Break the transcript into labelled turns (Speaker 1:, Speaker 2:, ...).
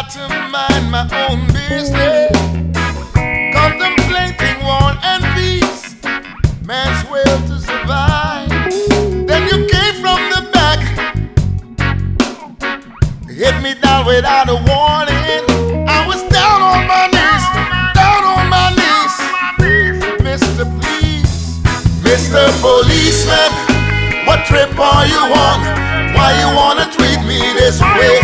Speaker 1: got to mind my own business, contemplating war and peace, man's will to survive. Then you came from the back, hit me down without a warning. I was down on my knees, down on my knees. Mr. Please, Mr. Policeman, what trip are you on? Why you wanna treat me this way?